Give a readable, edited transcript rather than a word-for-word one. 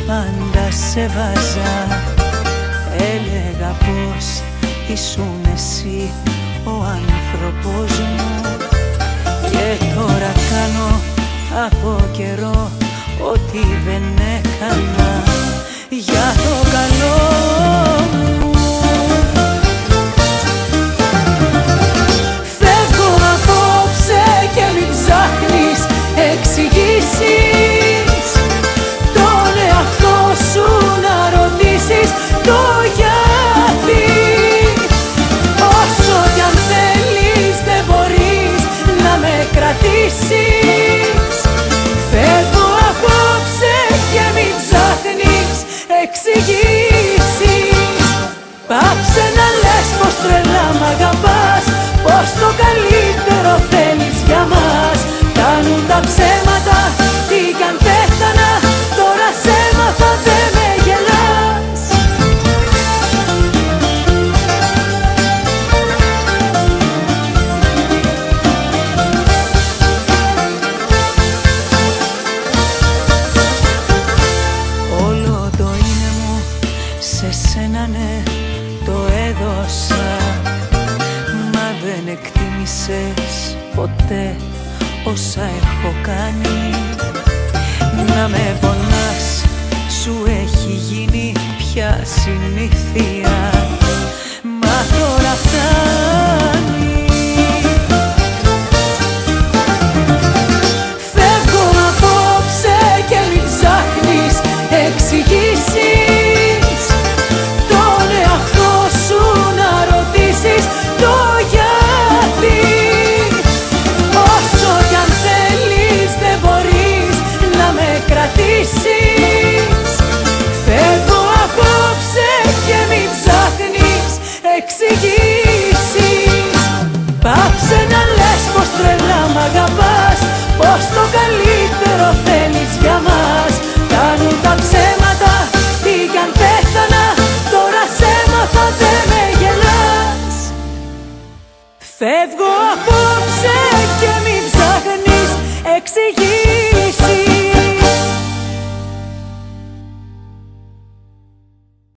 πάντα σε βάζα. Έλεγα πως ήσουν εσύ ο άνθρωπος μου. Και τώρα κάνω από καιρό ό,τι δεν έκανα για το καλό μου. Φεύγω απόψε και μην ψάχνεις εξηγήσεις. Τον εαυτό σου να ρωτήσεις το γιατί. Όσο κι αν θέλεις δεν μπορείς να με κρατήσεις. Φεύγω απόψε και μην ψάχνεις εξηγήσεις. Πάψε να λες πως τρελά μ' αγαπάς, πως το καλύτερο θέλεις για μας. Κάνουν τα ψέματα, τι κι αν πέθανα, τώρα σε έμαθα δε με γελάς. Όλο το είναι μου σε σένα ναι το έδωσα. Μα δεν εκτίμησες ποτέ όσα έχω κάνει. Να με πονάς σου έχει γίνει πια συνήθεια. Μα τώρα φτάνει. Φεύγω απόψε και μην ψάχνεις εξηγήσεις. Τον εαυτό σου να ρωτήσεις το γιατί. Όσο κι αν θέλεις δεν μπορείς να με κρατήσεις. Φεύγω απόψε και μην ψάχνεις εξηγήσεις. Πάψε να λες πως τρελά μ' αγαπάς, πως το καλύτερο